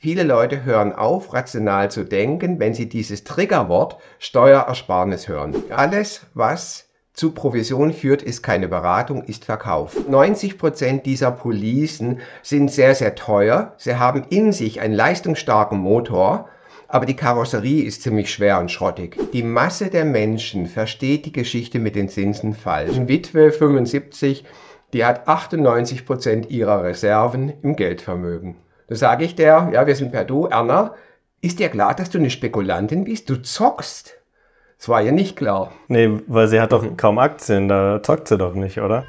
Viele Leute hören auf, rational zu denken, wenn sie dieses Triggerwort Steuerersparnis hören. Alles, was zu Provision führt, ist keine Beratung, ist Verkauf. 90% dieser Policen sind sehr, sehr teuer. Sie haben in sich einen leistungsstarken Motor, aber die Karosserie ist ziemlich schwer und schrottig. Die Masse der Menschen versteht die Geschichte mit den Zinsen falsch. Eine Witwe 75, die hat 98% ihrer Reserven im Geldvermögen. Da sage ich der, ja, wir sind per Du, Erna, ist dir klar, dass du eine Spekulantin bist? Du zockst. Das war ihr nicht klar. Nee, weil sie hat doch kaum Aktien, da zockt sie doch nicht, oder?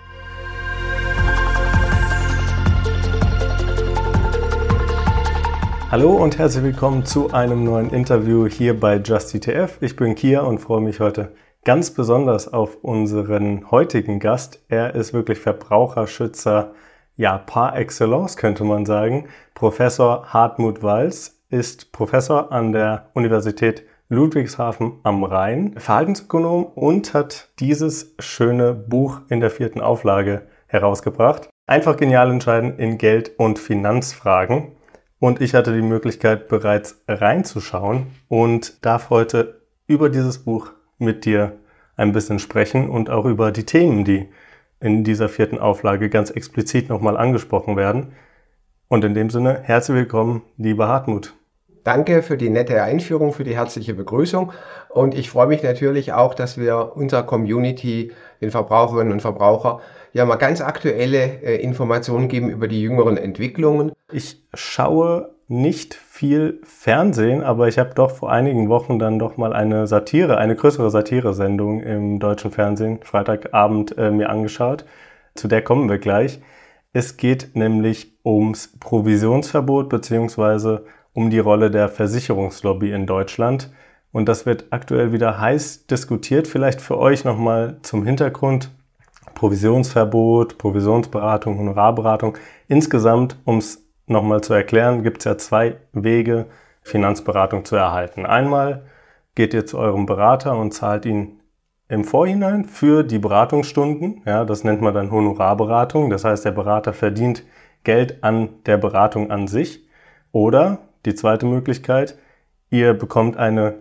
Hallo und herzlich willkommen zu einem neuen Interview hier bei Just ETF. Ich bin Kia und freue mich heute ganz besonders auf unseren heutigen Gast. Er ist wirklich Verbraucherschützer, ja, par excellence könnte man sagen. Professor Hartmut Walz ist Professor an der Universität Ludwigshafen am Rhein, Verhaltensökonom und hat dieses schöne Buch in der 4. Auflage herausgebracht. Einfach genial entscheiden in Geld- und Finanzfragen. Und ich hatte die Möglichkeit, bereits reinzuschauen und darf heute über dieses Buch mit dir ein bisschen sprechen und auch über die Themen, die in dieser 4. Auflage ganz explizit nochmal angesprochen werden. Und in dem Sinne, herzlich willkommen, lieber Hartmut. Danke für die nette Einführung, für die herzliche Begrüßung. Und ich freue mich natürlich auch, dass wir unserer Community, den Verbraucherinnen und Verbrauchern, ja mal ganz aktuelle Informationen geben über die jüngeren Entwicklungen. Ich schaue nicht viel Fernsehen, aber ich habe doch vor einigen Wochen dann doch mal eine größere Satire-Sendung im deutschen Fernsehen, Freitagabend, mir angeschaut. Zu der kommen wir gleich. Es geht nämlich ums Provisionsverbot bzw. um die Rolle der Versicherungslobby in Deutschland. Und das wird aktuell wieder heiß diskutiert. Vielleicht für euch nochmal zum Hintergrund. Provisionsverbot, Provisionsberatung, Honorarberatung. Insgesamt, um es nochmal zu erklären, gibt es ja 2 Wege, Finanzberatung zu erhalten. Einmal geht ihr zu eurem Berater und zahlt ihn im Vorhinein für die Beratungsstunden. Ja, das nennt man dann Honorarberatung. Das heißt, der Berater verdient Geld an der Beratung an sich. Oder die zweite Möglichkeit, ihr bekommt eine,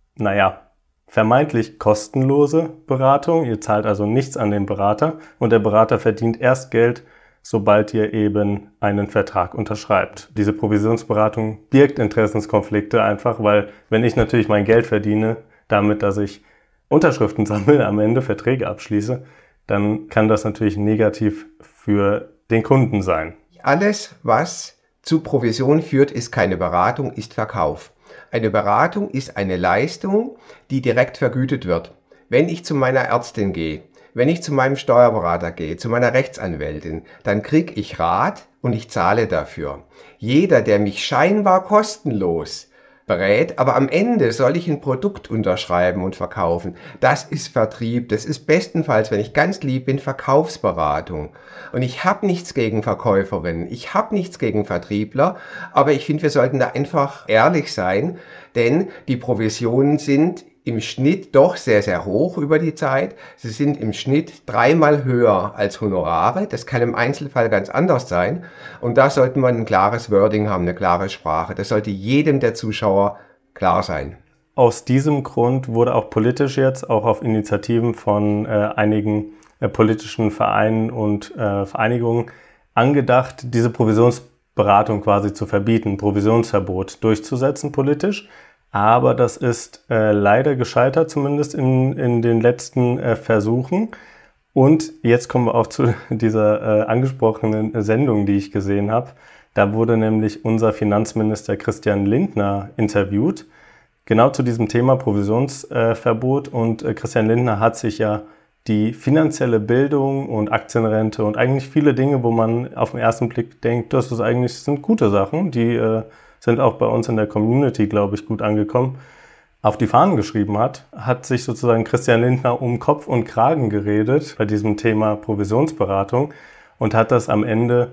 vermeintlich kostenlose Beratung. Ihr zahlt also nichts an den Berater und der Berater verdient erst Geld, sobald ihr eben einen Vertrag unterschreibt. Diese Provisionsberatung birgt Interessenskonflikte einfach, weil wenn ich natürlich mein Geld verdiene, damit, dass ich Unterschriften sammle, am Ende Verträge abschließe, dann kann das natürlich negativ für den Kunden sein. Alles, was zu Provision führt, ist keine Beratung, ist Verkauf. Eine Beratung ist eine Leistung, die direkt vergütet wird. Wenn ich zu meiner Ärztin gehe, wenn ich zu meinem Steuerberater gehe, zu meiner Rechtsanwältin, dann kriege ich Rat und ich zahle dafür. Jeder, der mich scheinbar kostenlos berät, aber am Ende soll ich ein Produkt unterschreiben und verkaufen. Das ist Vertrieb, das ist bestenfalls, wenn ich ganz lieb bin, Verkaufsberatung. Und ich habe nichts gegen Verkäuferinnen, ich habe nichts gegen Vertriebler, aber ich finde, wir sollten da einfach ehrlich sein, denn die Provisionen sind im Schnitt doch sehr, sehr hoch über die Zeit. Sie sind im Schnitt 3-mal höher als Honorare. Das kann im Einzelfall ganz anders sein. Und da sollten wir ein klares Wording haben, eine klare Sprache. Das sollte jedem der Zuschauer klar sein. Aus diesem Grund wurde auch politisch jetzt, auch auf Initiativen von einigen politischen Vereinen und Vereinigungen angedacht, diese Provisionsberatung quasi zu verbieten, Provisionsverbot durchzusetzen politisch. Aber das ist leider gescheitert, zumindest in den letzten Versuchen. Und jetzt kommen wir auch zu dieser angesprochenen Sendung, die ich gesehen habe. Da wurde nämlich unser Finanzminister Christian Lindner interviewt, genau zu diesem Thema Provisionsverbot. Und Christian Lindner hat sich ja die finanzielle Bildung und Aktienrente und eigentlich viele Dinge, wo man auf den ersten Blick denkt, das sind gute Sachen, die sind auch bei uns in der Community, glaube ich, gut angekommen, auf die Fahnen geschrieben hat sich sozusagen Christian Lindner um Kopf und Kragen geredet bei diesem Thema Provisionsberatung und hat das am Ende,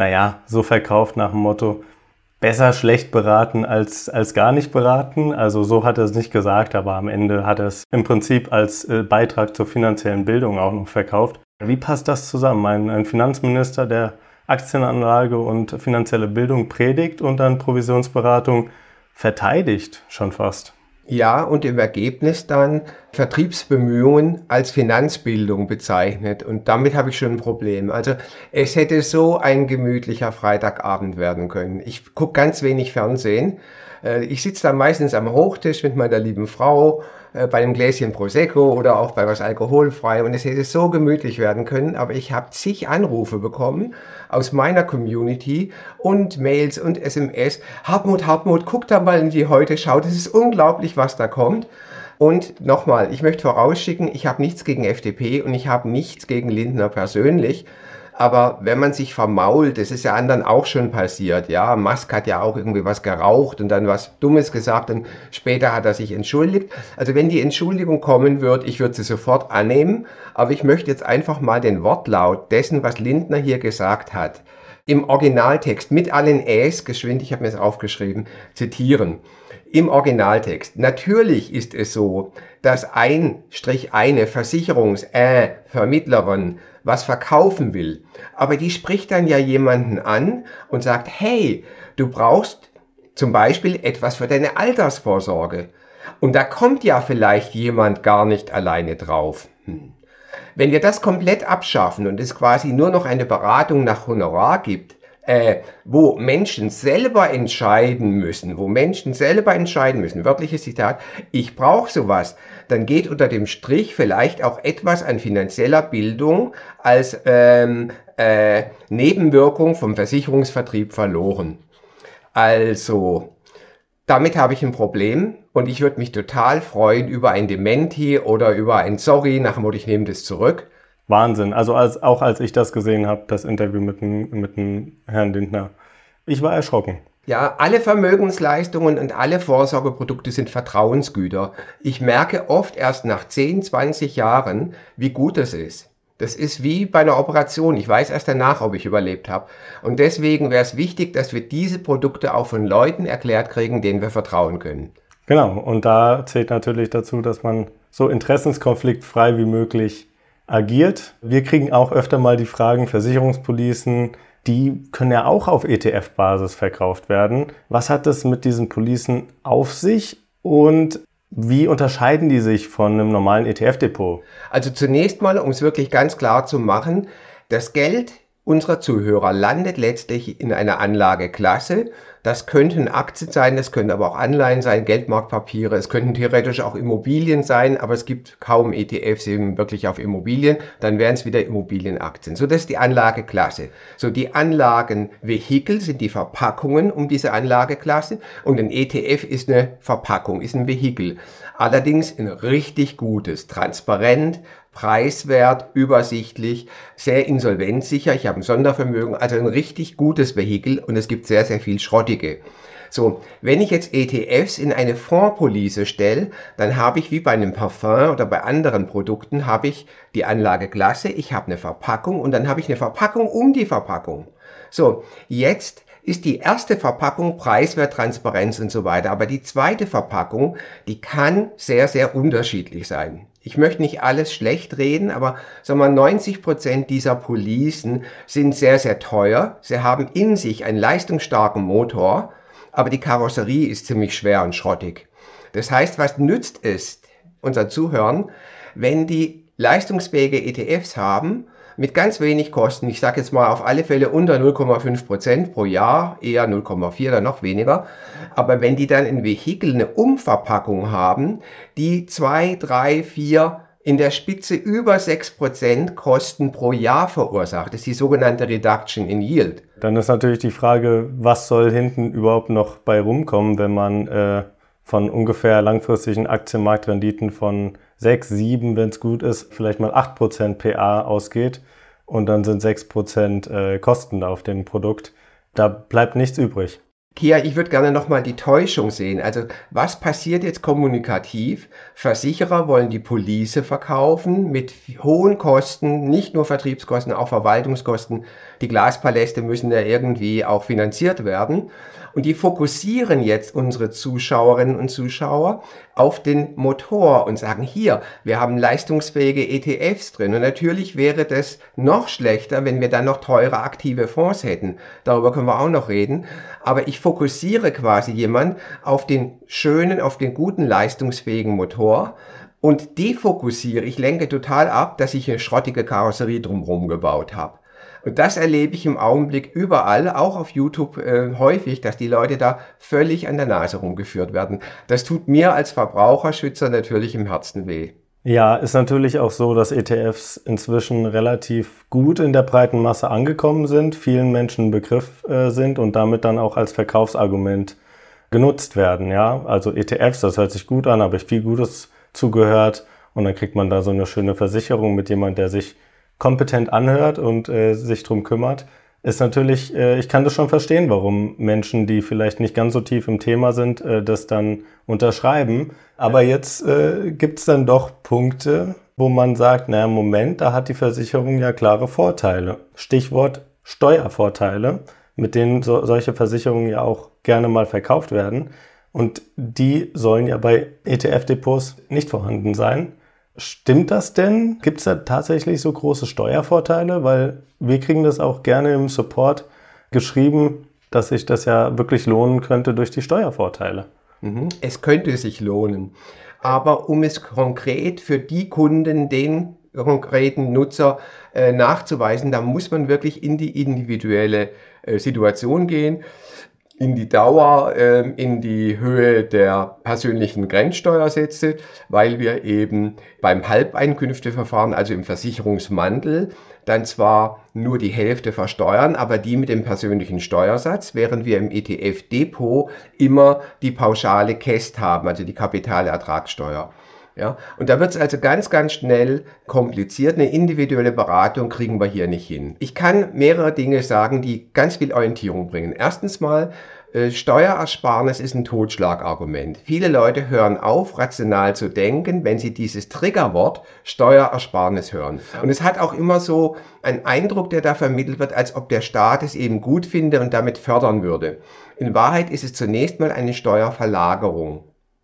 so verkauft nach dem Motto, besser schlecht beraten als gar nicht beraten. Also so hat er es nicht gesagt, aber am Ende hat er es im Prinzip als Beitrag zur finanziellen Bildung auch noch verkauft. Wie passt das zusammen? Ein Finanzminister, der Aktienanlage und finanzielle Bildung predigt und dann Provisionsberatung verteidigt schon fast. Ja, und im Ergebnis dann Vertriebsbemühungen als Finanzbildung bezeichnet. Und damit habe ich schon ein Problem. Also es hätte so ein gemütlicher Freitagabend werden können. Ich gucke ganz wenig Fernsehen. Ich sitze da meistens am Hochtisch mit meiner lieben Frau bei einem Gläschen Prosecco oder auch bei was alkoholfrei. Und es hätte so gemütlich werden können. Aber ich habe zig Anrufe bekommen aus meiner Community und Mails und SMS. Hartmut, guck da mal in die Heute-Schau. Das ist unglaublich, was da kommt. Und nochmal, ich möchte vorausschicken, ich habe nichts gegen FDP und ich habe nichts gegen Lindner persönlich. Aber wenn man sich vermault, das ist ja anderen auch schon passiert, ja, Musk hat ja auch irgendwie was geraucht und dann was Dummes gesagt und später hat er sich entschuldigt. Also wenn die Entschuldigung kommen wird, ich würde sie sofort annehmen, aber ich möchte jetzt einfach mal den Wortlaut dessen, was Lindner hier gesagt hat, im Originaltext mit allen Äs, geschwind, ich habe mir das aufgeschrieben, zitieren. Im Originaltext. Natürlich ist es so, dass eine Versicherungsvermittlerin was verkaufen will, aber die spricht dann ja jemanden an und sagt, hey, du brauchst zum Beispiel etwas für deine Altersvorsorge. Und da kommt ja vielleicht jemand gar nicht alleine drauf. Wenn wir das komplett abschaffen und es quasi nur noch eine Beratung nach Honorar gibt, wo Menschen selber entscheiden müssen, wörtliches Zitat, ich brauche sowas, dann geht unter dem Strich vielleicht auch etwas an finanzieller Bildung als Nebenwirkung vom Versicherungsvertrieb verloren. Also, damit habe ich ein Problem und ich würde mich total freuen über ein Dementi oder über ein Sorry nach dem Motto, ich nehme das zurück. Wahnsinn. Also auch als ich das gesehen habe, das Interview mit dem Herrn Lindner, ich war erschrocken. Ja, alle Vermögensleistungen und alle Vorsorgeprodukte sind Vertrauensgüter. Ich merke oft erst nach 10, 20 Jahren, wie gut das ist. Das ist wie bei einer Operation. Ich weiß erst danach, ob ich überlebt habe. Und deswegen wäre es wichtig, dass wir diese Produkte auch von Leuten erklärt kriegen, denen wir vertrauen können. Genau. Und da zählt natürlich dazu, dass man so interessenskonfliktfrei wie möglich agiert. Wir kriegen auch öfter mal die Fragen, Versicherungspolicen, die können ja auch auf ETF-Basis verkauft werden. Was hat es mit diesen Policen auf sich und wie unterscheiden die sich von einem normalen ETF-Depot? Also zunächst mal, um es wirklich ganz klar zu machen, das Geld unserer Zuhörer landet letztlich in einer Anlageklasse. Das könnten Aktien sein, das können aber auch Anleihen sein, Geldmarktpapiere, es könnten theoretisch auch Immobilien sein, aber es gibt kaum ETFs eben wirklich auf Immobilien, dann wären es wieder Immobilienaktien. So, das ist die Anlageklasse. So, die Anlagenvehikel sind die Verpackungen um diese Anlageklasse und ein ETF ist eine Verpackung, ist ein Vehikel. Allerdings ein richtig gutes, transparent, preiswert, übersichtlich, sehr insolvenzsicher. Ich habe ein Sondervermögen, also ein richtig gutes Vehikel und es gibt sehr, sehr viel Schrottige. So, wenn ich jetzt ETFs in eine Fondspolice stelle, dann habe ich wie bei einem Parfum oder bei anderen Produkten habe ich die Anlageklasse, ich habe eine Verpackung und dann habe ich eine Verpackung um die Verpackung. So, jetzt ist die erste Verpackung preiswert, Transparenz und so weiter. Aber die zweite Verpackung, die kann sehr, sehr unterschiedlich sein. Ich möchte nicht alles schlecht reden, aber sagen wir 90% dieser Policen sind sehr, sehr teuer. Sie haben in sich einen leistungsstarken Motor, aber die Karosserie ist ziemlich schwer und schrottig. Das heißt, was nützt es unseren Zuhörern, wenn die leistungsfähige ETFs haben, mit ganz wenig Kosten, ich sage jetzt mal auf alle Fälle unter 0,5% pro Jahr, eher 0,4 oder noch weniger, aber wenn die dann in Vehikel eine Umverpackung haben, die 2, 3, 4, in der Spitze über 6% Kosten pro Jahr verursacht, das ist die sogenannte Reduction in Yield. Dann ist natürlich die Frage, was soll hinten überhaupt noch bei rumkommen, wenn man von ungefähr langfristigen Aktienmarktrenditen von 6, 7, wenn es gut ist, vielleicht mal 8% PA ausgeht und dann sind 6% Kosten auf dem Produkt. Da bleibt nichts übrig. Kia, ich würde gerne nochmal die Täuschung sehen. Also was passiert jetzt kommunikativ? Versicherer wollen die Police verkaufen mit hohen Kosten, nicht nur Vertriebskosten, auch Verwaltungskosten. Die Glaspaläste müssen ja irgendwie auch finanziert werden. Und die fokussieren jetzt unsere Zuschauerinnen und Zuschauer auf den Motor und sagen, hier, wir haben leistungsfähige ETFs drin. Und natürlich wäre das noch schlechter, wenn wir dann noch teure aktive Fonds hätten. Darüber können wir auch noch reden. Aber ich fokussiere quasi jemand auf den schönen, auf den guten, leistungsfähigen Motor und defokussiere, ich lenke total ab, dass ich eine schrottige Karosserie drumherum gebaut habe. Und das erlebe ich im Augenblick überall, auch auf YouTube häufig, dass die Leute da völlig an der Nase rumgeführt werden. Das tut mir als Verbraucherschützer natürlich im Herzen weh. Ja, ist natürlich auch so, dass ETFs inzwischen relativ gut in der breiten Masse angekommen sind, vielen Menschen ein Begriff sind und damit dann auch als Verkaufsargument genutzt werden. Ja, also ETFs, das hört sich gut an, habe ich viel Gutes zugehört und dann kriegt man da so eine schöne Versicherung mit jemand, der sich kompetent anhört und sich drum kümmert, ist natürlich, ich kann das schon verstehen, warum Menschen, die vielleicht nicht ganz so tief im Thema sind, das dann unterschreiben. Aber jetzt gibt's dann doch Punkte, wo man sagt, naja, Moment, da hat die Versicherung ja klare Vorteile. Stichwort Steuervorteile, mit denen solche Versicherungen ja auch gerne mal verkauft werden. Und die sollen ja bei ETF-Depots nicht vorhanden sein. Stimmt das denn? Gibt es da tatsächlich so große Steuervorteile? Weil wir kriegen das auch gerne im Support geschrieben, dass sich das ja wirklich lohnen könnte durch die Steuervorteile. Es könnte sich lohnen. Aber um es konkret für die Kunden, den konkreten Nutzer nachzuweisen, da muss man wirklich in die individuelle Situation gehen. In die Dauer, in die Höhe der persönlichen Grenzsteuersätze, weil wir eben beim Halbeinkünfteverfahren, also im Versicherungsmantel, dann zwar nur die Hälfte versteuern, aber die mit dem persönlichen Steuersatz, während wir im ETF-Depot immer die pauschale KEST haben, also die Kapitalertragssteuer. Ja, und da wird es also ganz, ganz schnell kompliziert. Eine individuelle Beratung kriegen wir hier nicht hin. Ich kann mehrere Dinge sagen, die ganz viel Orientierung bringen. Erstens mal, Steuerersparnis ist ein Totschlagargument. Viele Leute hören auf, rational zu denken, wenn sie dieses Triggerwort Steuerersparnis hören. Und es hat auch immer so einen Eindruck, der da vermittelt wird, als ob der Staat es eben gut finde und damit fördern würde. In Wahrheit ist es zunächst mal eine Steuerverlagerung.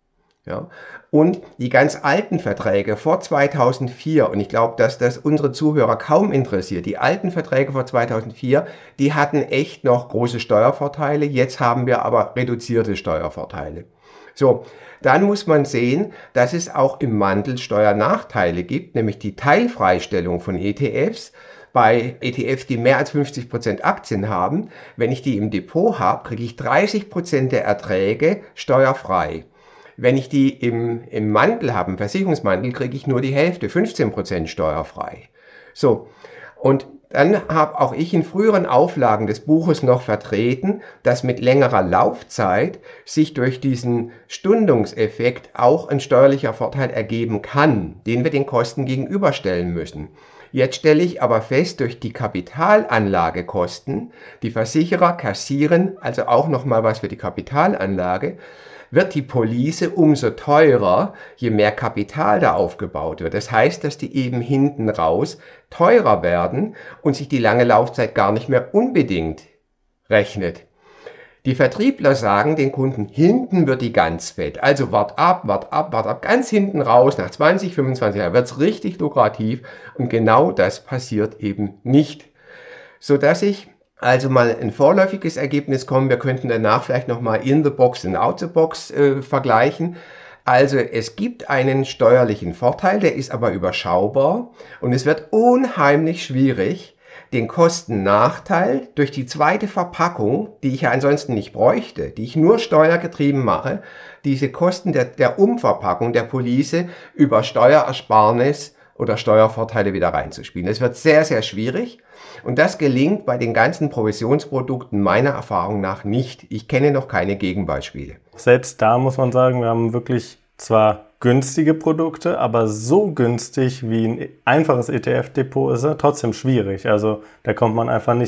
Ja. Und die ganz alten Verträge vor 2004, und ich glaube, dass das unsere Zuhörer kaum interessiert, die alten Verträge vor 2004, die hatten echt noch große Steuervorteile, jetzt haben wir aber reduzierte Steuervorteile. So, dann muss man sehen, dass es auch im Mantel Steuernachteile gibt, nämlich die Teilfreistellung von ETFs. Bei ETFs, die mehr als 50% Aktien haben, wenn ich die im Depot habe, kriege ich 30% der Erträge steuerfrei. Wenn ich die im Mantel habe, im Versicherungsmantel, kriege ich nur die Hälfte, 15% steuerfrei. So, und dann habe auch ich in früheren Auflagen des Buches noch vertreten, dass mit längerer Laufzeit sich durch diesen Stundungseffekt auch ein steuerlicher Vorteil ergeben kann, den wir den Kosten gegenüberstellen müssen. Jetzt stelle ich aber fest, durch die Kapitalanlagekosten, die Versicherer kassieren also auch nochmal was für die Kapitalanlage, wird die Police umso teurer, je mehr Kapital da aufgebaut wird. Das heißt, dass die eben hinten raus teurer werden und sich die lange Laufzeit gar nicht mehr unbedingt rechnet. Die Vertriebler sagen den Kunden, hinten wird die ganz fett. Also wart ab, ganz hinten raus, nach 20, 25 Jahren wird es richtig lukrativ und genau das passiert eben nicht. Sodass ich also mal ein vorläufiges Ergebnis kommen. Wir könnten danach vielleicht nochmal in the box und out the box vergleichen. Also es gibt einen steuerlichen Vorteil, der ist aber überschaubar und es wird unheimlich schwierig, den Kostennachteil durch die zweite Verpackung, die ich ja ansonsten nicht bräuchte, die ich nur steuergetrieben mache, diese Kosten der Umverpackung der Police über Steuerersparnis oder Steuervorteile wieder reinzuspielen. Das wird sehr, sehr schwierig. Und das gelingt bei den ganzen Provisionsprodukten meiner Erfahrung nach nicht. Ich kenne noch keine Gegenbeispiele. Selbst da muss man sagen, wir haben wirklich zwar günstige Produkte, aber so günstig wie ein einfaches ETF-Depot ist er trotzdem schwierig. Also da kommt man einfach nicht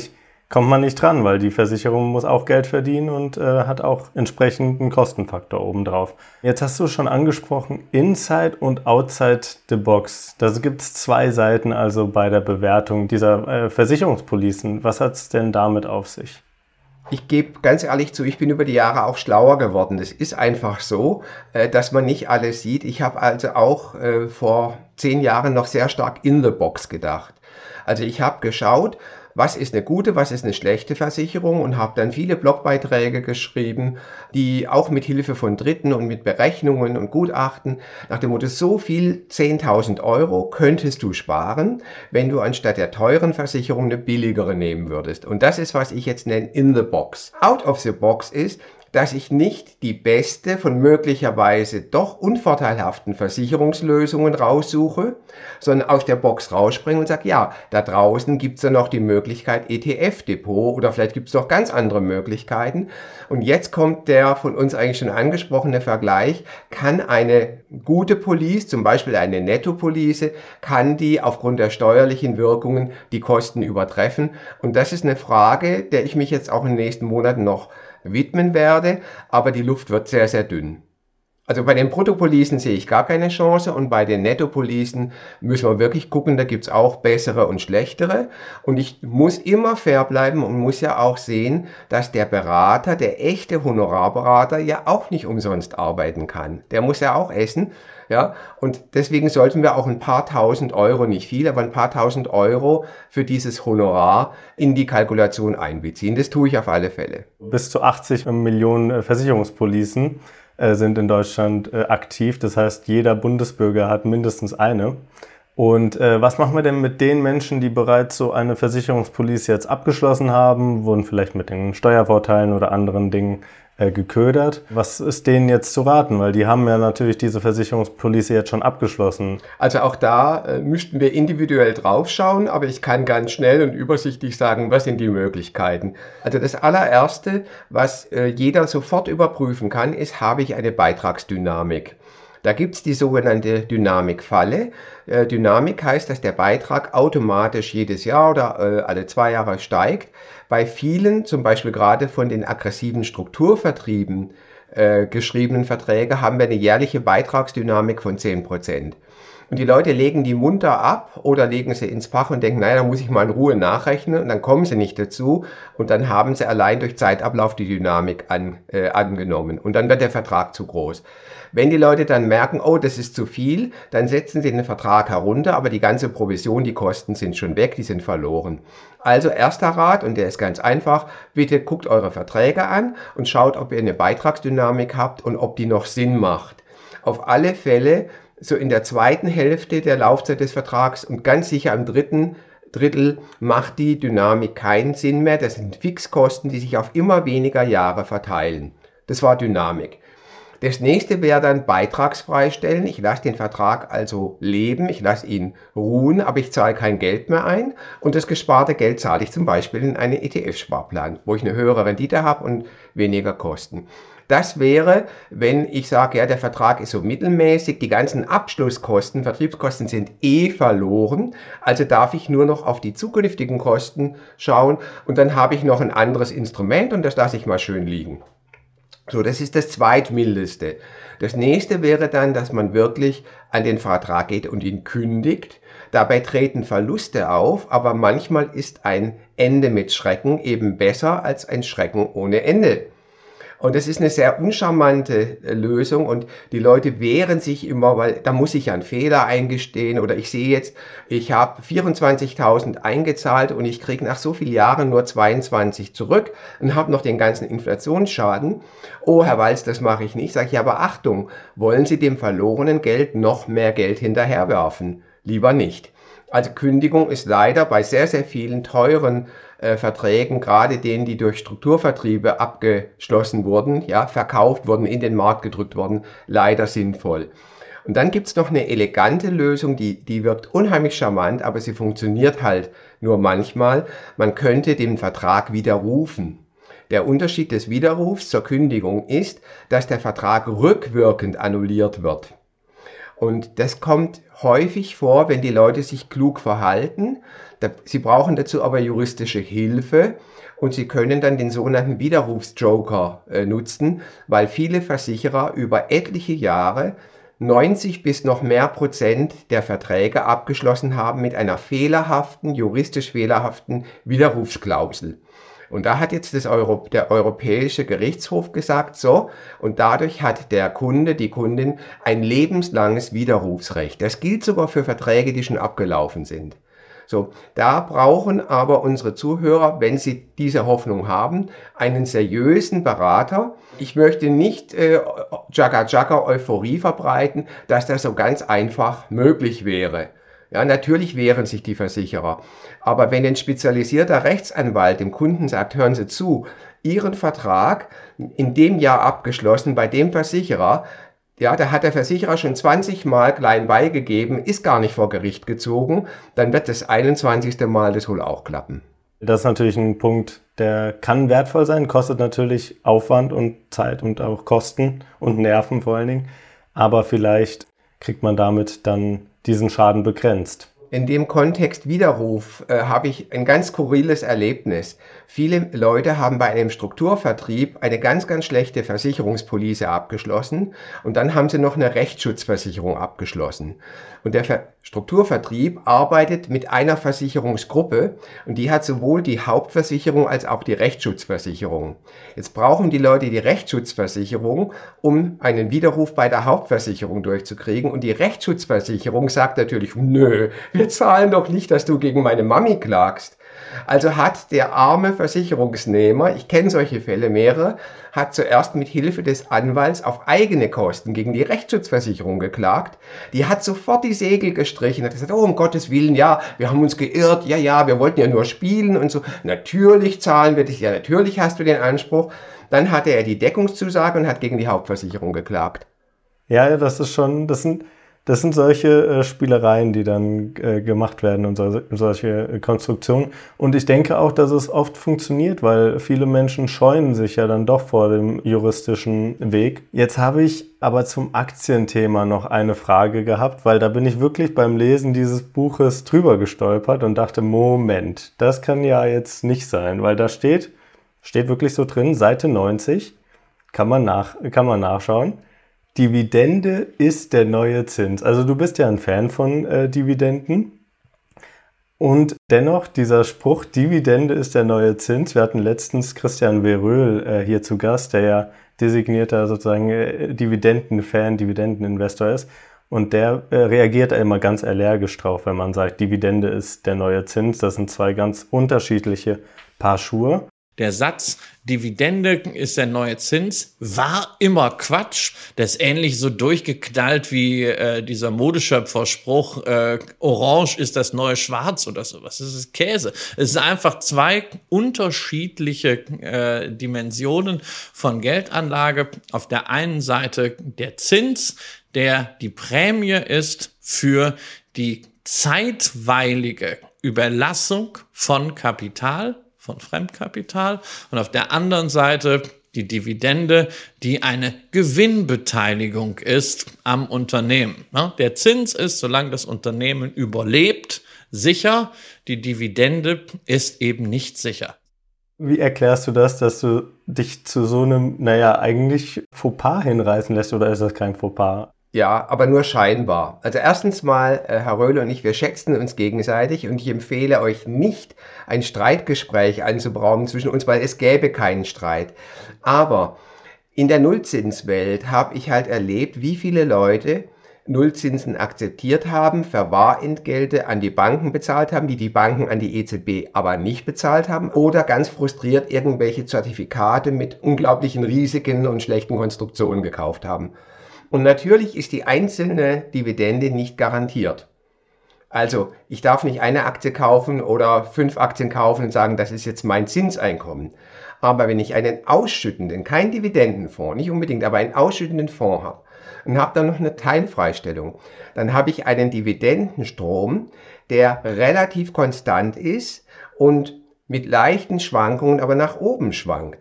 kommt man nicht dran, weil die Versicherung muss auch Geld verdienen und hat auch entsprechend einen Kostenfaktor obendrauf. Jetzt hast du schon angesprochen, Inside und Outside the Box. Da gibt es zwei Seiten also bei der Bewertung dieser Versicherungspolicen. Was hat es denn damit auf sich? Ich gebe ganz ehrlich zu, ich bin über die Jahre auch schlauer geworden. Es ist einfach so, dass man nicht alles sieht. Ich habe also auch vor 10 Jahren noch sehr stark in the box gedacht. Also ich habe geschaut, was ist eine gute, was ist eine schlechte Versicherung und habe dann viele Blogbeiträge geschrieben, die auch mit Hilfe von Dritten und mit Berechnungen und Gutachten nach dem Motto, so viel 10.000 Euro könntest du sparen, wenn du anstatt der teuren Versicherung eine billigere nehmen würdest. Und das ist, was ich jetzt nenne in the box. Out of the box ist, dass ich nicht die beste von möglicherweise doch unvorteilhaften Versicherungslösungen raussuche, sondern aus der Box rausspringe und sage, ja, da draußen gibt es ja noch die Möglichkeit ETF-Depot oder vielleicht gibt es noch ganz andere Möglichkeiten. Und jetzt kommt der von uns eigentlich schon angesprochene Vergleich, kann eine gute Police, zum Beispiel eine Nettopolice, kann die aufgrund der steuerlichen Wirkungen die Kosten übertreffen? Und das ist eine Frage, der ich mich jetzt auch in den nächsten Monaten noch widmen werde, aber die Luft wird sehr, sehr dünn. Also bei den Bruttopolicen sehe ich gar keine Chance und bei den Nettopolicen müssen wir wirklich gucken, da gibt es auch bessere und schlechtere. Und ich muss immer fair bleiben und muss ja auch sehen, dass der Berater, der echte Honorarberater, ja auch nicht umsonst arbeiten kann. Der muss ja auch essen. Ja, und deswegen sollten wir auch ein paar tausend Euro, nicht viel, aber ein paar tausend Euro für dieses Honorar in die Kalkulation einbeziehen. Das tue ich auf alle Fälle. Bis zu 80 Millionen Versicherungspolicen sind in Deutschland aktiv. Das heißt, jeder Bundesbürger hat mindestens eine. Und was machen wir denn mit den Menschen, die bereits so eine Versicherungspolice jetzt abgeschlossen haben, wurden vielleicht mit den Steuervorteilen oder anderen Dingen geködert? Was ist denen jetzt zu raten? Weil die haben ja natürlich diese Versicherungspolice jetzt schon abgeschlossen. Also auch da müssten wir individuell draufschauen, aber ich kann ganz schnell und übersichtlich sagen, was sind die Möglichkeiten. Also das allererste, was jeder sofort überprüfen kann, ist, habe ich eine Beitragsdynamik? Da gibt es die sogenannte Dynamikfalle. Dynamik heißt, dass der Beitrag automatisch jedes Jahr oder alle 2 Jahre steigt. Bei vielen, zum Beispiel gerade von den aggressiven Strukturvertrieben geschriebenen Verträge, haben wir eine jährliche Beitragsdynamik von 10%. Und die Leute legen die munter ab oder legen sie ins Fach und denken, naja, da muss ich mal in Ruhe nachrechnen und dann kommen sie nicht dazu und dann haben sie allein durch Zeitablauf die Dynamik angenommen und dann wird der Vertrag zu groß. Wenn die Leute dann merken, oh, das ist zu viel, dann setzen sie den Vertrag herunter, aber die ganze Provision, die Kosten sind schon weg, die sind verloren. Also erster Rat, und der ist ganz einfach, bitte guckt eure Verträge an und schaut, ob ihr eine Beitragsdynamik habt und ob die noch Sinn macht. Auf alle Fälle so in der zweiten Hälfte der Laufzeit des Vertrags und ganz sicher im dritten Drittel macht die Dynamik keinen Sinn mehr. Das sind Fixkosten, die sich auf immer weniger Jahre verteilen. Das war Dynamik. Das nächste wäre dann beitragsfrei stellen. Ich lasse den Vertrag also leben, ich lasse ihn ruhen, aber ich zahle kein Geld mehr ein. Und das gesparte Geld zahle ich zum Beispiel in einen ETF-Sparplan, wo ich eine höhere Rendite habe und weniger Kosten. Das wäre, wenn ich sage, ja, der Vertrag ist so mittelmäßig, die ganzen Abschlusskosten, Vertriebskosten sind verloren, also darf ich nur noch auf die zukünftigen Kosten schauen und dann habe ich noch ein anderes Instrument und das lasse ich mal schön liegen. So, das ist das zweitmildeste. Das nächste wäre dann, dass man wirklich an den Vertrag geht und ihn kündigt. Dabei treten Verluste auf, aber manchmal ist ein Ende mit Schrecken eben besser als ein Schrecken ohne Ende. Und das ist eine sehr uncharmante Lösung und die Leute wehren sich immer, weil da muss ich ja einen Fehler eingestehen oder ich sehe jetzt, ich habe 24.000 eingezahlt und ich kriege nach so vielen Jahren nur 22 zurück und habe noch den ganzen Inflationsschaden. Oh, Herr Walz, das mache ich nicht. Sag ich, ja, aber Achtung, wollen Sie dem verlorenen Geld noch mehr Geld hinterherwerfen? Lieber nicht. Also Kündigung ist leider bei sehr, sehr vielen teuren Verträgen, gerade denen, die durch Strukturvertriebe abgeschlossen wurden, ja, verkauft wurden, in den Markt gedrückt wurden, leider sinnvoll. Und dann gibt's noch eine elegante Lösung, die wirkt unheimlich charmant, aber sie funktioniert halt nur manchmal. Man könnte den Vertrag widerrufen. Der Unterschied des Widerrufs zur Kündigung ist, dass der Vertrag rückwirkend annulliert wird. Und das kommt häufig vor, wenn die Leute sich klug verhalten. Sie brauchen dazu aber juristische Hilfe und sie können dann den sogenannten Widerrufsjoker nutzen, weil viele Versicherer über etliche Jahre 90 bis noch mehr Prozent der Verträge abgeschlossen haben mit einer juristisch fehlerhaften Widerrufsklausel. Und da hat jetzt der Europäische Gerichtshof gesagt, so, und dadurch hat der Kunde, die Kundin ein lebenslanges Widerrufsrecht. Das gilt sogar für Verträge, die schon abgelaufen sind. So, da brauchen aber unsere Zuhörer, wenn sie diese Hoffnung haben, einen seriösen Berater. Ich möchte nicht Euphorie verbreiten, dass das so ganz einfach möglich wäre. Ja, natürlich wehren sich die Versicherer. Aber wenn ein spezialisierter Rechtsanwalt dem Kunden sagt, hören Sie zu, Ihren Vertrag in dem Jahr abgeschlossen bei dem Versicherer, ja, da hat der Versicherer schon 20 Mal klein beigegeben, ist gar nicht vor Gericht gezogen, dann wird das 21. Mal das wohl auch klappen. Das ist natürlich ein Punkt, der kann wertvoll sein, kostet natürlich Aufwand und Zeit und auch Kosten und Nerven vor allen Dingen. Aber vielleicht kriegt man damit dann diesen Schaden begrenzt. In dem Kontext Widerruf habe ich ein ganz skurriles Erlebnis. Viele Leute haben bei einem Strukturvertrieb eine ganz, ganz schlechte Versicherungspolice abgeschlossen und dann haben sie noch eine Rechtsschutzversicherung abgeschlossen. Und der Strukturvertrieb arbeitet mit einer Versicherungsgruppe und die hat sowohl die Hauptversicherung als auch die Rechtsschutzversicherung. Jetzt brauchen die Leute die Rechtsschutzversicherung, um einen Widerruf bei der Hauptversicherung durchzukriegen und die Rechtsschutzversicherung sagt natürlich, nö, wir zahlen doch nicht, dass du gegen meine Mami klagst. Also hat der arme Versicherungsnehmer, ich kenne solche Fälle mehrere, hat zuerst mit Hilfe des Anwalts auf eigene Kosten gegen die Rechtsschutzversicherung geklagt. Die hat sofort die Segel gestrichen, hat gesagt, oh, um Gottes Willen, ja, wir haben uns geirrt, ja, wir wollten ja nur spielen und so. Natürlich zahlen wir dich, ja, natürlich hast du den Anspruch. Dann hatte er die Deckungszusage und hat gegen die Hauptversicherung geklagt. Ja, das ist schon, das sind solche Spielereien, die dann gemacht werden und solche Konstruktionen. Und ich denke auch, dass es oft funktioniert, weil viele Menschen scheuen sich ja dann doch vor dem juristischen Weg. Jetzt habe ich aber zum Aktienthema noch eine Frage gehabt, weil da bin ich wirklich beim Lesen dieses Buches drüber gestolpert und dachte, Moment, das kann ja jetzt nicht sein, weil da steht wirklich so drin, Seite 90, kann man nachschauen. Dividende ist der neue Zins. Also du bist ja ein Fan von Dividenden. Und dennoch dieser Spruch, Dividende ist der neue Zins. Wir hatten letztens Christian Veröhl hier zu Gast, der ja designierter sozusagen Dividenden-Fan, Dividendeninvestor ist. Und der reagiert immer ganz allergisch drauf, wenn man sagt, Dividende ist der neue Zins. Das sind zwei ganz unterschiedliche Paar Schuhe. Der Satz, Dividende ist der neue Zins, war immer Quatsch. Der ist ähnlich so durchgeknallt wie dieser Modeschöpferspruch, Orange ist das neue Schwarz oder sowas. Das ist Käse. Es sind einfach zwei unterschiedliche Dimensionen von Geldanlage. Auf der einen Seite der Zins, der die Prämie ist für die zeitweilige Überlassung von Kapital, von Fremdkapital, und auf der anderen Seite die Dividende, die eine Gewinnbeteiligung ist am Unternehmen. Der Zins ist, solange das Unternehmen überlebt, sicher. Die Dividende ist eben nicht sicher. Wie erklärst du das, dass du dich zu so einem, eigentlich Fauxpas hinreißen lässt, oder ist das kein Fauxpas? Ja, aber nur scheinbar. Also erstens mal, Herr Röhle und ich, wir schätzen uns gegenseitig und ich empfehle euch nicht, ein Streitgespräch anzuberaumen zwischen uns, weil es gäbe keinen Streit. Aber in der Nullzinswelt habe ich halt erlebt, wie viele Leute Nullzinsen akzeptiert haben, Verwahrentgelte an die Banken bezahlt haben, die die Banken an die EZB aber nicht bezahlt haben, oder ganz frustriert irgendwelche Zertifikate mit unglaublichen Risiken und schlechten Konstruktionen gekauft haben. Und natürlich ist die einzelne Dividende nicht garantiert. Also ich darf nicht eine Aktie kaufen oder 5 Aktien kaufen und sagen, das ist jetzt mein Zinseinkommen. Aber wenn ich einen ausschüttenden, kein Dividendenfonds, nicht unbedingt, aber einen ausschüttenden Fonds habe und habe dann noch eine Teilfreistellung, dann habe ich einen Dividendenstrom, der relativ konstant ist und mit leichten Schwankungen aber nach oben schwankt.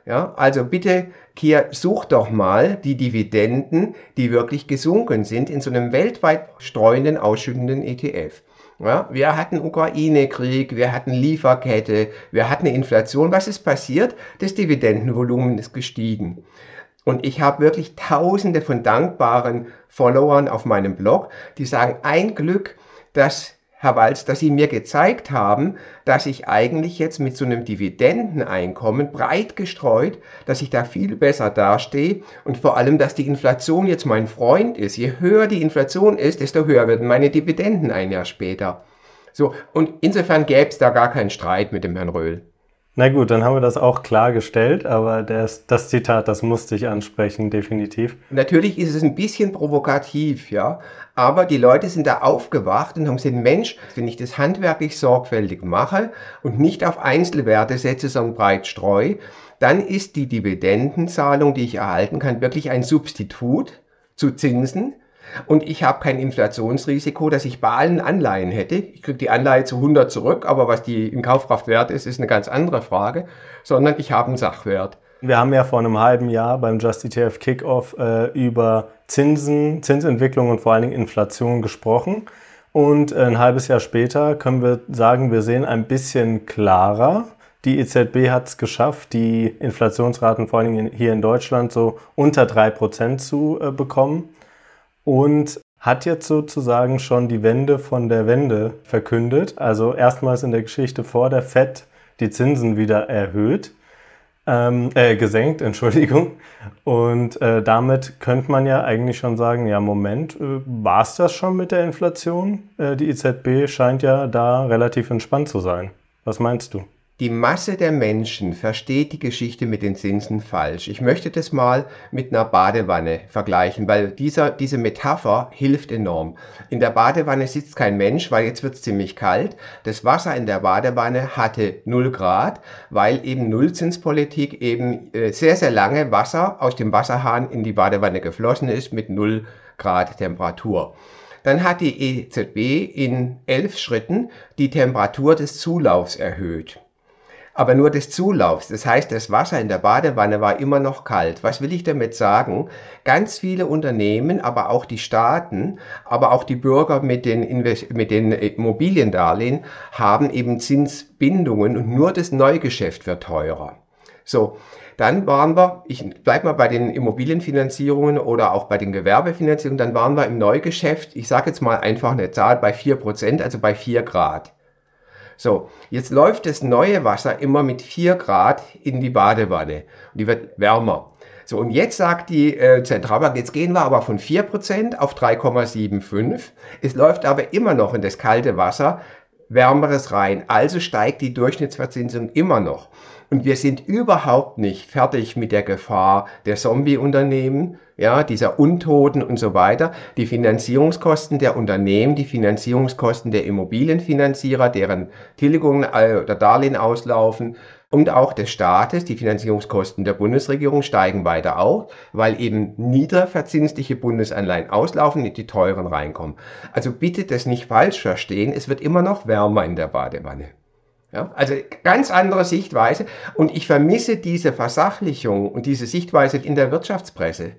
Ja, also bitte, Kia, such doch mal die Dividenden, die wirklich gesunken sind in so einem weltweit streuenden, ausschüttenden ETF. Ja, wir hatten Ukraine-Krieg, wir hatten Lieferkette, wir hatten eine Inflation. Was ist passiert? Das Dividendenvolumen ist gestiegen. Und ich habe wirklich Tausende von dankbaren Followern auf meinem Blog, die sagen, ein Glück, dass Herr Walz, dass Sie mir gezeigt haben, dass ich eigentlich jetzt mit so einem Dividendeneinkommen breit gestreut, dass ich da viel besser dastehe und vor allem, dass die Inflation jetzt mein Freund ist. Je höher die Inflation ist, desto höher werden meine Dividenden ein Jahr später. So, und insofern gäbe es da gar keinen Streit mit dem Herrn Röhl. Na gut, dann haben wir das auch klargestellt, aber das Zitat, das musste ich ansprechen, definitiv. Natürlich ist es ein bisschen provokativ, ja, aber die Leute sind da aufgewacht und haben gesagt, Mensch, wenn ich das handwerklich sorgfältig mache und nicht auf Einzelwerte setze, sondern breit streue, dann ist die Dividendenzahlung, die ich erhalten kann, wirklich ein Substitut zu Zinsen. Und ich habe kein Inflationsrisiko, das ich bei allen Anleihen hätte. Ich kriege die Anleihe zu 100 zurück, aber was die in Kaufkraft wert ist, ist eine ganz andere Frage, sondern ich habe einen Sachwert. Wir haben ja vor einem halben Jahr beim Just ETF Kickoff über Zinsen, Zinsentwicklung und vor allen Dingen Inflation gesprochen. Und ein halbes Jahr später können wir sagen, wir sehen ein bisschen klarer. Die EZB hat es geschafft, die Inflationsraten vor allen Dingen hier in Deutschland so unter 3% zu bekommen. Und hat jetzt sozusagen schon die Wende von der Wende verkündet. Also erstmals in der Geschichte vor der FED die Zinsen wieder gesenkt, Entschuldigung. Und damit könnte man ja eigentlich schon sagen, ja Moment, war es das schon mit der Inflation? Die EZB scheint ja da relativ entspannt zu sein. Was meinst du? Die Masse der Menschen versteht die Geschichte mit den Zinsen falsch. Ich möchte das mal mit einer Badewanne vergleichen, weil diese Metapher hilft enorm. In der Badewanne sitzt kein Mensch, weil jetzt wird es ziemlich kalt. Das Wasser in der Badewanne hatte 0 Grad, weil eben Nullzinspolitik eben sehr, sehr lange Wasser aus dem Wasserhahn in die Badewanne geflossen ist mit 0 Grad Temperatur. Dann hat die EZB in 11 Schritten die Temperatur des Zulaufs erhöht. Aber nur des Zulaufs. Das heißt, das Wasser in der Badewanne war immer noch kalt. Was will ich damit sagen? Ganz viele Unternehmen, aber auch die Staaten, aber auch die Bürger mit den Immobiliendarlehen haben eben Zinsbindungen und nur das Neugeschäft wird teurer. So, dann waren wir, ich bleib mal bei den Immobilienfinanzierungen oder auch bei den Gewerbefinanzierungen, dann waren wir im Neugeschäft, ich sage jetzt mal einfach eine Zahl, bei 4%, also bei 4 Grad. So, jetzt läuft das neue Wasser immer mit 4 Grad in die Badewanne und die wird wärmer. So, und jetzt sagt die Zentralbank, jetzt gehen wir aber von 4% auf 3,75. Es läuft aber immer noch in das kalte Wasser Wärmeres rein, also steigt die Durchschnittsverzinsung immer noch. Und wir sind überhaupt nicht fertig mit der Gefahr der Zombie-Unternehmen, ja, dieser Untoten und so weiter. Die Finanzierungskosten der Unternehmen, die Finanzierungskosten der Immobilienfinanzierer, deren Tilgungen oder Darlehen auslaufen und auch des Staates, die Finanzierungskosten der Bundesregierung steigen weiter auf, weil eben niederverzinsliche Bundesanleihen auslaufen und die teuren reinkommen. Also bitte das nicht falsch verstehen, es wird immer noch wärmer in der Badewanne. Ja, also ganz andere Sichtweise und ich vermisse diese Versachlichung und diese Sichtweise in der Wirtschaftspresse.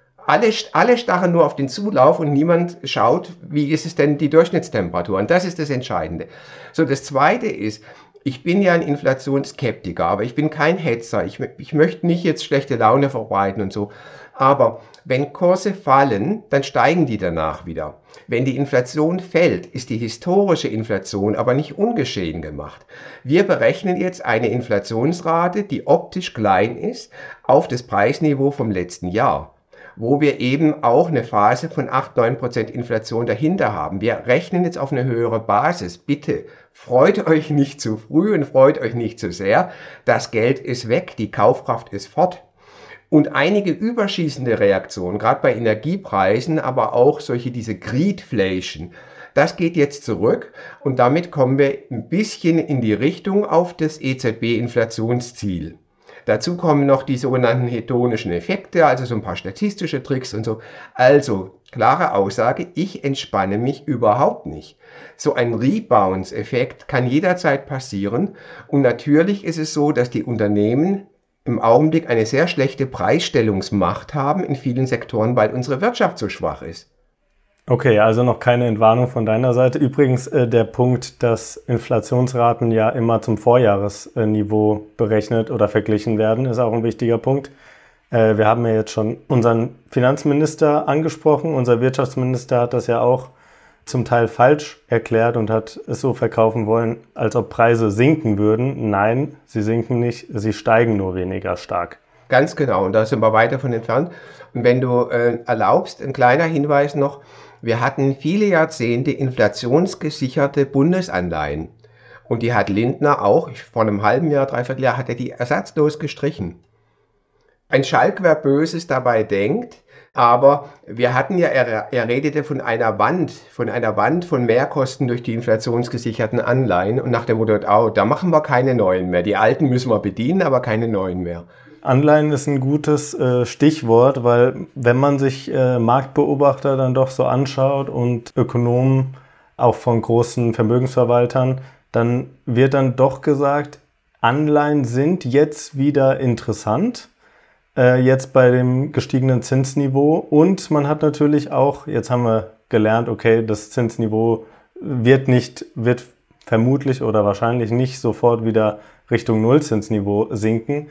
Alle starren nur auf den Zulauf und niemand schaut, wie ist es denn die Durchschnittstemperatur, und das ist das Entscheidende. So, das Zweite ist, ich bin ja ein Inflationsskeptiker, aber ich bin kein Hetzer. Ich möchte nicht jetzt schlechte Laune verbreiten und so. Aber wenn Kurse fallen, dann steigen die danach wieder. Wenn die Inflation fällt, ist die historische Inflation aber nicht ungeschehen gemacht. Wir berechnen jetzt eine Inflationsrate, die optisch klein ist, auf das Preisniveau vom letzten Jahr, wo wir eben auch eine Phase von 8-9% Inflation dahinter haben. Wir rechnen jetzt auf eine höhere Basis. Bitte freut euch nicht zu früh und freut euch nicht zu sehr. Das Geld ist weg, die Kaufkraft ist fort. Und einige überschießende Reaktionen, gerade bei Energiepreisen, aber auch diese Greedflation, das geht jetzt zurück und damit kommen wir ein bisschen in die Richtung auf das EZB-Inflationsziel. Dazu kommen noch die sogenannten hedonischen Effekte, also so ein paar statistische Tricks und so. Also, klare Aussage, ich entspanne mich überhaupt nicht. So ein Rebounds-Effekt kann jederzeit passieren und natürlich ist es so, dass die Unternehmen im Augenblick eine sehr schlechte Preisstellungsmacht haben in vielen Sektoren, weil unsere Wirtschaft so schwach ist. Okay, also noch keine Entwarnung von deiner Seite. Übrigens der Punkt, dass Inflationsraten ja immer zum Vorjahresniveau berechnet oder verglichen werden, ist auch ein wichtiger Punkt. Wir haben ja jetzt schon unseren Finanzminister angesprochen. Unser Wirtschaftsminister hat das ja auch zum Teil falsch erklärt und hat es so verkaufen wollen, als ob Preise sinken würden. Nein, sie sinken nicht, sie steigen nur weniger stark. Ganz genau, und da sind wir weit davon entfernt. Und wenn du erlaubst, ein kleiner Hinweis noch, wir hatten viele Jahrzehnte inflationsgesicherte Bundesanleihen. Und die hat Lindner auch, vor einem halben Jahr, dreiviertel Jahr, hat er die ersatzlos gestrichen. Ein Schalk, wer Böses dabei denkt, aber wir hatten ja, er redete von einer Wand von Mehrkosten durch die inflationsgesicherten Anleihen und nach dem Motto, oh, da machen wir keine neuen mehr. Die alten müssen wir bedienen, aber keine neuen mehr. Anleihen ist ein gutes Stichwort, weil wenn man sich Marktbeobachter dann doch so anschaut und Ökonomen auch von großen Vermögensverwaltern, dann wird dann doch gesagt, Anleihen sind jetzt wieder interessant, jetzt bei dem gestiegenen Zinsniveau. Und man hat natürlich auch, jetzt haben wir gelernt, okay, das Zinsniveau wird vermutlich oder wahrscheinlich nicht sofort wieder Richtung Nullzinsniveau sinken.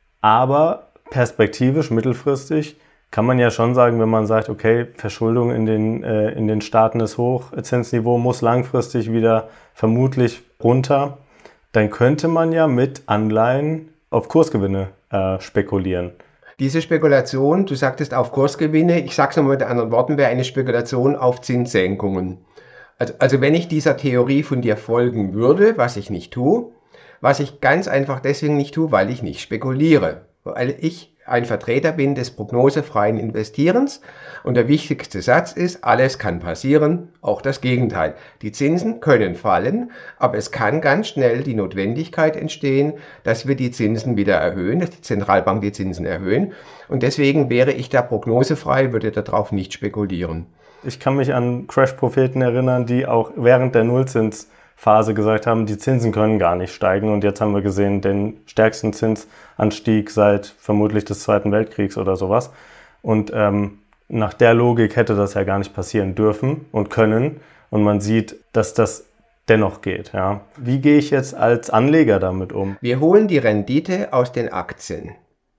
Aber perspektivisch, mittelfristig, kann man ja schon sagen, wenn man sagt, okay, Verschuldung in den Staaten ist hoch, Zinsniveau muss langfristig wieder vermutlich runter, dann könnte man ja mit Anleihen auf Kursgewinne spekulieren. Diese Spekulation, du sagtest auf Kursgewinne, ich sage es nochmal mit anderen Worten, wäre eine Spekulation auf Zinssenkungen. Also wenn ich dieser Theorie von dir folgen würde, was ich nicht tue, was ich ganz einfach deswegen nicht tue, weil ich nicht spekuliere. Weil ich ein Vertreter bin des prognosefreien Investierens. Und der wichtigste Satz ist, alles kann passieren, auch das Gegenteil. Die Zinsen können fallen, aber es kann ganz schnell die Notwendigkeit entstehen, dass wir die Zinsen wieder erhöhen, dass die Zentralbank die Zinsen erhöhen. Und deswegen wäre ich da prognosefrei, würde darauf nicht spekulieren. Ich kann mich an Crash-Propheten erinnern, die auch während der Nullzinsphase gesagt haben, die Zinsen können gar nicht steigen. Und jetzt haben wir gesehen, den stärksten Zinsanstieg seit vermutlich des Zweiten Weltkriegs oder sowas. Und nach der Logik hätte das ja gar nicht passieren dürfen und können. Und man sieht, dass das dennoch geht. Ja. Wie gehe ich jetzt als Anleger damit um? Wir holen die Rendite aus den Aktien.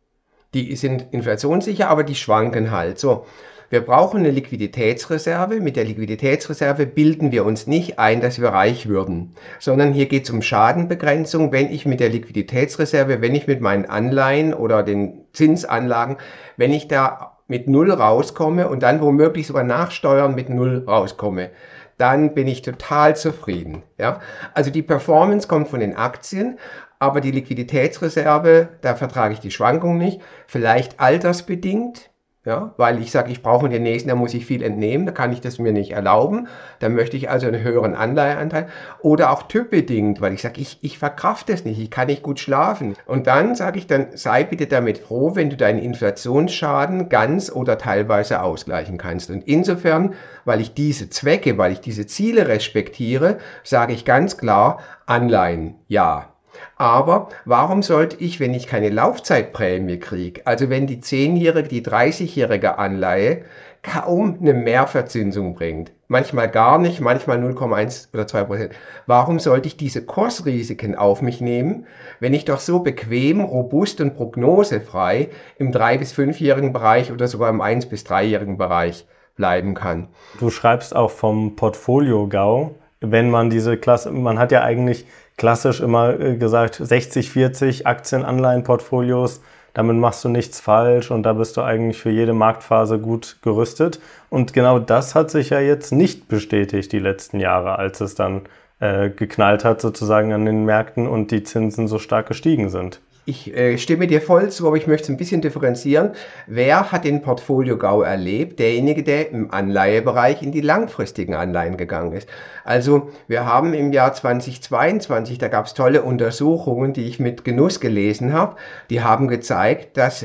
Die sind inflationssicher, aber die schwanken halt. So. Wir brauchen eine Liquiditätsreserve. Mit der Liquiditätsreserve bilden wir uns nicht ein, dass wir reich würden, sondern hier geht es um Schadenbegrenzung. Wenn ich mit der Liquiditätsreserve, wenn ich mit meinen Anleihen oder den Zinsanlagen, wenn ich da mit Null rauskomme und dann womöglich sogar nachsteuern mit Null rauskomme, dann bin ich total zufrieden. Ja? Also die Performance kommt von den Aktien, aber die Liquiditätsreserve, da vertrage ich die Schwankung nicht, vielleicht altersbedingt. Ja, weil ich sage, ich brauche den nächsten, da muss ich viel entnehmen, da kann ich das mir nicht erlauben. Da möchte ich also einen höheren Anleiheanteil. Oder auch typbedingt, weil ich sage, ich verkrafte es nicht, ich kann nicht gut schlafen. Und dann sage ich, dann sei bitte damit froh, wenn du deinen Inflationsschaden ganz oder teilweise ausgleichen kannst. Und insofern, weil ich diese Zwecke, weil ich diese Ziele respektiere, sage ich ganz klar, Anleihen, ja. Aber warum sollte ich, wenn ich keine Laufzeitprämie kriege, also wenn die 10-jährige, die 30-jährige Anleihe kaum eine Mehrverzinsung bringt, manchmal gar nicht, manchmal 0,1 oder 2%, warum sollte ich diese Kursrisiken auf mich nehmen, wenn ich doch so bequem, robust und prognosefrei im 3- bis 5-jährigen Bereich oder sogar im 1- bis 3-jährigen Bereich bleiben kann? Du schreibst auch vom Portfolio-GAU, wenn man diese Klasse, man hat ja eigentlich klassisch immer gesagt, 60-40 Aktien-Anleihen-Portfolios, damit machst du nichts falsch und da bist du eigentlich für jede Marktphase gut gerüstet. Und genau das hat sich ja jetzt nicht bestätigt die letzten Jahre, als es dann geknallt hat sozusagen an den Märkten und die Zinsen so stark gestiegen sind. Ich stimme dir voll zu, aber ich möchte es ein bisschen differenzieren. Wer hat den Portfolio-GAU erlebt? Derjenige, der im Anleihebereich in die langfristigen Anleihen gegangen ist. Also wir haben im Jahr 2022, da gab es tolle Untersuchungen, die ich mit Genuss gelesen habe, die haben gezeigt, dass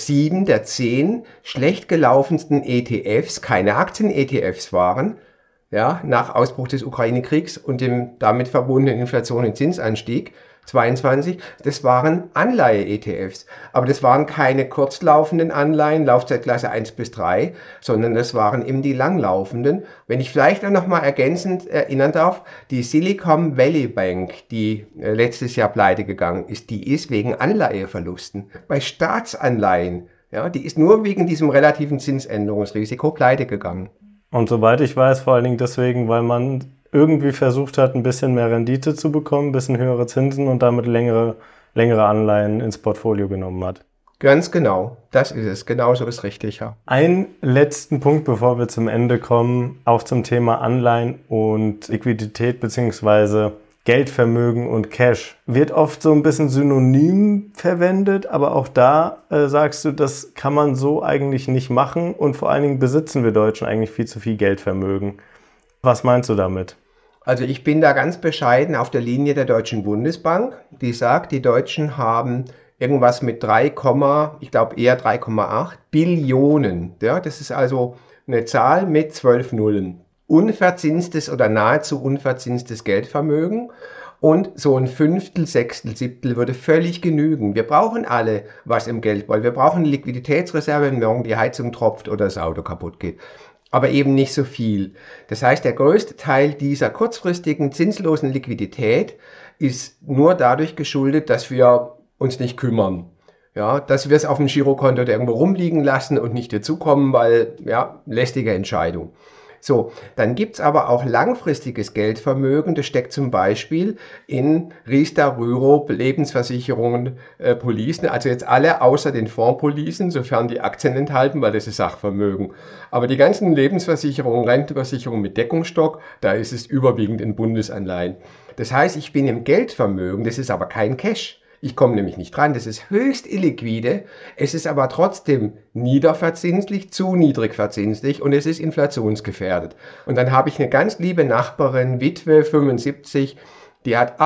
7 der 10 schlecht gelaufensten ETFs keine Aktien-ETFs waren. Ja, nach Ausbruch des Ukraine-Kriegs und dem damit verbundenen Inflation und Zinsanstieg. 22, das waren Anleihe-ETFs. Aber das waren keine kurzlaufenden Anleihen, Laufzeitklasse 1 bis 3, sondern das waren eben die langlaufenden. Wenn ich vielleicht auch noch mal ergänzend erinnern darf, die Silicon Valley Bank, die letztes Jahr pleite gegangen ist, die ist wegen Anleiheverlusten bei Staatsanleihen, ja, die ist nur wegen diesem relativen Zinsänderungsrisiko pleite gegangen. Und soweit ich weiß, vor allen Dingen deswegen, weil man irgendwie versucht hat, ein bisschen mehr Rendite zu bekommen, ein bisschen höhere Zinsen und damit längere Anleihen ins Portfolio genommen hat. Ganz genau, das ist es. Genauso ist richtig, ja. Einen letzten Punkt, bevor wir zum Ende kommen, auch zum Thema Anleihen und Liquidität bzw. Geldvermögen und Cash. Wird oft so ein bisschen synonym verwendet, aber auch da sagst du, das kann man so eigentlich nicht machen und vor allen Dingen besitzen wir Deutschen eigentlich viel zu viel Geldvermögen. Was meinst du damit? Also ich bin da ganz bescheiden auf der Linie der Deutschen Bundesbank, die sagt, die Deutschen haben irgendwas mit 3,8 Billionen. Ja, das ist also eine Zahl mit 12 Nullen. Unverzinstes oder nahezu unverzinstes Geldvermögen. Und so ein Fünftel, Sechstel, Siebtel würde völlig genügen. Wir brauchen alle was im Geldbeutel. Wir brauchen eine Liquiditätsreserve, wenn morgen die Heizung tropft oder das Auto kaputt geht. Aber eben nicht so viel. Das heißt, der größte Teil dieser kurzfristigen, zinslosen Liquidität ist nur dadurch geschuldet, dass wir uns nicht kümmern. Ja, dass wir es auf dem Girokonto irgendwo rumliegen lassen und nicht dazukommen, weil, ja, lästige Entscheidung. So, dann gibt's aber auch langfristiges Geldvermögen. Das steckt zum Beispiel in Riester, Rürup, Lebensversicherungen, Policen. Also jetzt alle außer den Fondspolicen, sofern die Aktien enthalten, weil das ist Sachvermögen. Aber die ganzen Lebensversicherungen, Rentenversicherungen mit Deckungsstock, da ist es überwiegend in Bundesanleihen. Das heißt, ich bin im Geldvermögen, das ist aber kein Cash. Ich komme nämlich nicht dran, das ist höchst illiquide, es ist aber trotzdem niederverzinslich, zu niedrig verzinslich und es ist inflationsgefährdet. Und dann habe ich eine ganz liebe Nachbarin, Witwe, 75, die hat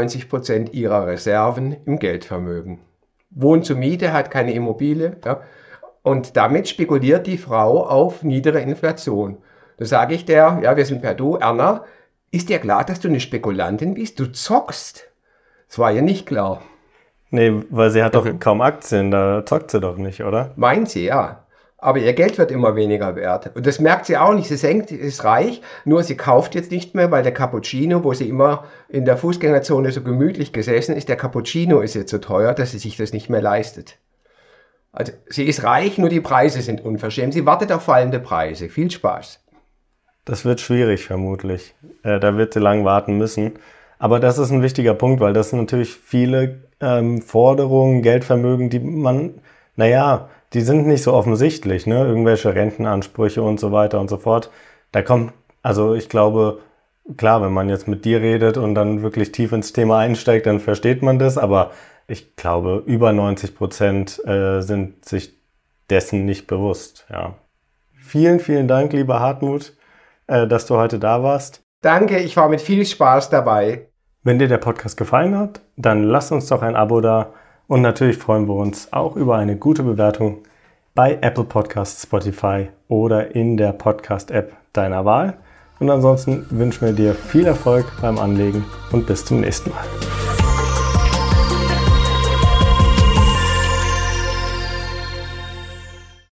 98% ihrer Reserven im Geldvermögen. Wohnt zur Miete, hat keine Immobilie, ja, und damit spekuliert die Frau auf niedere Inflation. Da sage ich der, ja, wir sind per Du, Erna, ist dir klar, dass du eine Spekulantin bist? Du zockst. Das war ihr nicht klar. Nee, weil sie hat doch kaum Aktien, da zockt sie doch nicht, oder? Meint sie, ja. Aber ihr Geld wird immer weniger wert. Und das merkt sie auch nicht. Sie denkt, sie ist reich, nur sie kauft jetzt nicht mehr, weil der Cappuccino, wo sie immer in der Fußgängerzone so gemütlich gesessen ist, der Cappuccino ist jetzt so teuer, dass sie sich das nicht mehr leistet. Also sie ist reich, nur die Preise sind unverschämt. Sie wartet auf fallende Preise. Viel Spaß. Das wird schwierig vermutlich. Da wird sie lang warten müssen. Aber das ist ein wichtiger Punkt, weil das sind natürlich viele Forderungen, Geldvermögen, die man, die sind nicht so offensichtlich, ne? Irgendwelche Rentenansprüche und so weiter und so fort. Da kommt, also ich glaube, klar, wenn man jetzt mit dir redet und dann wirklich tief ins Thema einsteigt, dann versteht man das, aber ich glaube, über 90% sind sich dessen nicht bewusst, ja. Vielen, vielen Dank, lieber Hartmut, dass du heute da warst. Danke, ich war mit viel Spaß dabei. Wenn dir der Podcast gefallen hat, dann lass uns doch ein Abo da und natürlich freuen wir uns auch über eine gute Bewertung bei Apple Podcasts, Spotify oder in der Podcast-App deiner Wahl. Und ansonsten wünschen wir dir viel Erfolg beim Anlegen und bis zum nächsten Mal.